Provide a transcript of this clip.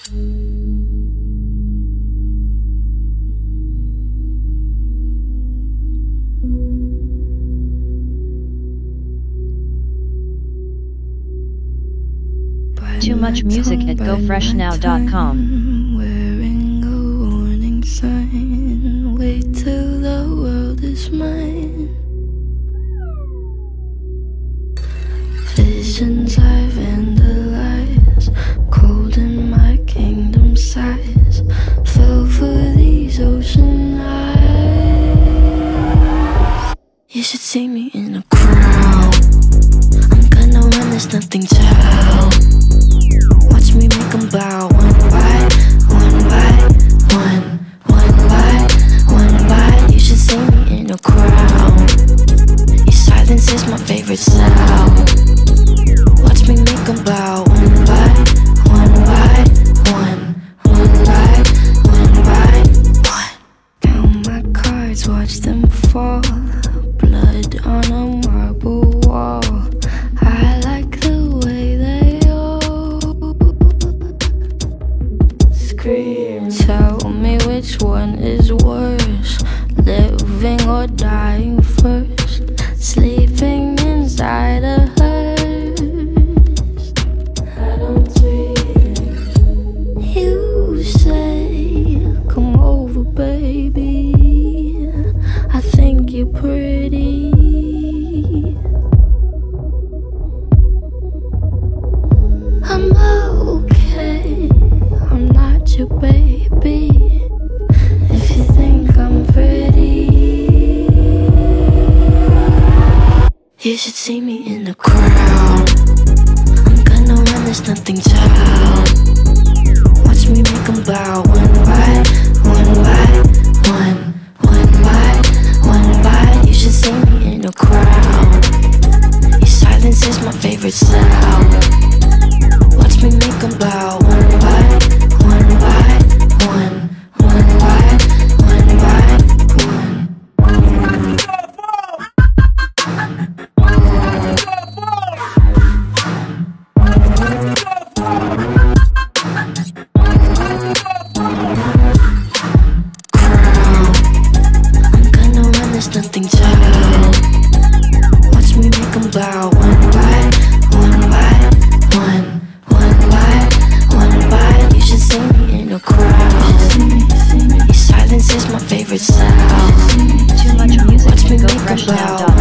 Too much music at gofreshnow.com. Wearing a warning sign. Wait till the world is mine. Visions I vandalize, cold in my kingdom size. Fell for these ocean eyes. You should see me in a crowd. I'm gonna run, there's nothing to help. Watch me make them bow one by one by one, one by one by. You should see me in a crowd. Your silence is my favorite sound. Watch me make them bow one by one by one, one by one by one. Count my cards, watch them fall. Blood on a marble wall. I like the way they scream. Tell me which one is worse, living or dying first. Sleeping inside a hearse. I don't dream. You say, come over, baby. I think you're pretty. I'm okay, I'm not your baby. If you think I'm pretty, you should see me in the crowd. I'm gonna run, there's nothing to help. Watch me make them bow one by one by one, one by one by. You should see me in a crowd. Your silence is my favorite sound. Watch me make them bow one by one by one, one by one by one. I'm gonna run, there's nothing to help. Watch me make them bow one by one by one, one by one by. You should see me in a crowd. Your silence is my favorite sound. Too much music Watch at me make them bow gofreshnow.com.